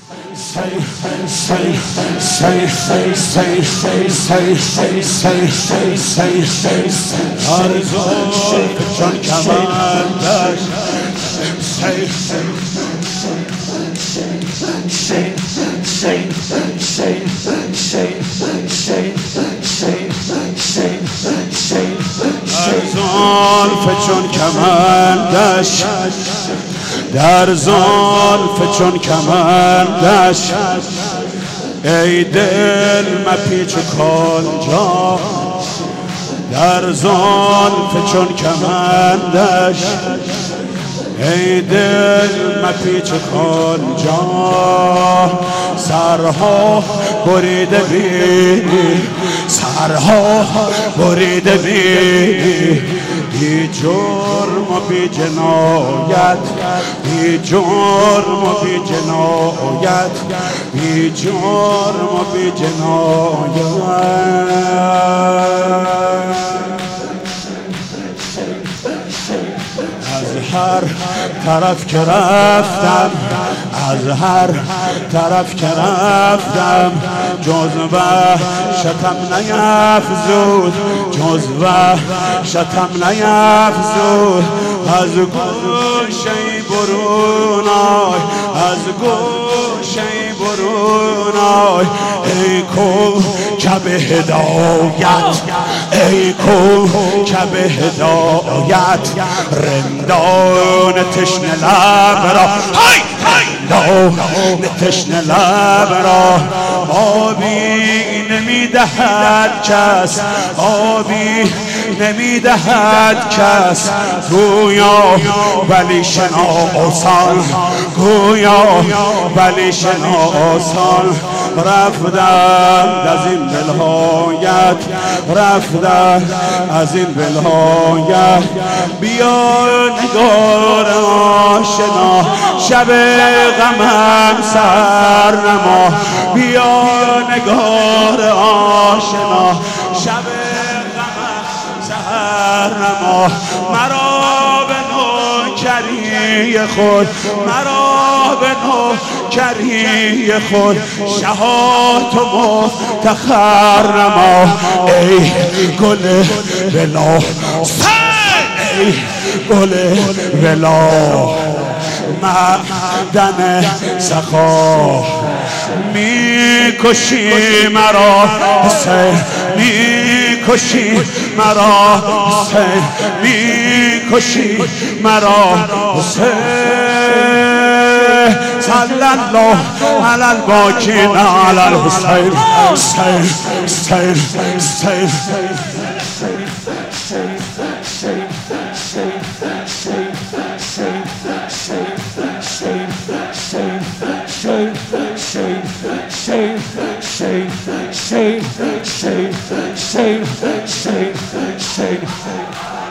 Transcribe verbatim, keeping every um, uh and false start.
چون کمندش زلف چون کمندش در زلف چون کمندش ای دل مپیچ کنجا در زلف چون کمندش ای دل مپیچ کنجا سرها بریده بینی سرها بریده بینی بی جرم و بی جنایت بی جرم و بی جنایت بی جرم و بی جنایت از هر طرف که رفتم از هر طرف که رفتم جز وحشتم نیفزود جز وحشتم نیفزود از گوشه برون آی از گوشه برون آی ای کوکب هدایت ای کوکب هدایت رندان تشنه لب را رندان تشنه لب را آبی نمیدهد کس آبی نمیدهد کس گویا ولی شناسان گویا ولی شناسان رفتند از این ولایت رفتند از این ولایت بیا نگار آشنا شب غمم سر نما بیا نگار آشنا شب غمم سر نما مرا به نوکری خود مرا به نوکری خود شهات و مفتخر نما ای گل بلا ای گل بلا معدن سخا میکشی مرا حسین میکشی مرا حسین میکشی مرا حسین صلی الله علی الباکین علی الحسین حسین حسین حسین Shame, shame, shame, shame, shame, shame, shame.